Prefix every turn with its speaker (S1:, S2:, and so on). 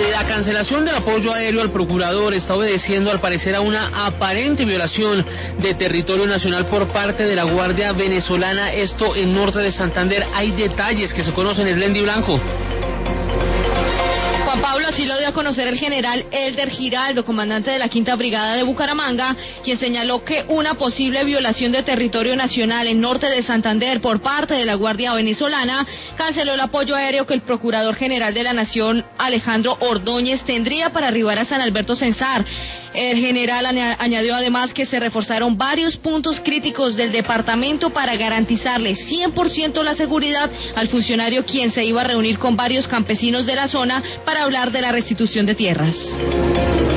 S1: La cancelación del apoyo aéreo al procurador está obedeciendo al parecer a una aparente violación de territorio nacional por parte de la Guardia venezolana, esto en norte de Santander. Hay detalles que se conocen, Eslendi Blanco.
S2: Juan Pablo, así lo dio a conocer el general Elder Giraldo, comandante de la Quinta Brigada de Bucaramanga, quien señaló que una posible violación de territorio nacional en norte de Santander por parte de la Guardia venezolana canceló el apoyo aéreo que el Procurador General de la Nación, Alejandro Ordóñez, tendría para arribar a San Alberto Censar. El general añadió además que se reforzaron varios puntos críticos del departamento para garantizarle 100% la seguridad al funcionario, quien se iba a reunir con varios campesinos de la zona para hablar de la restitución de tierras.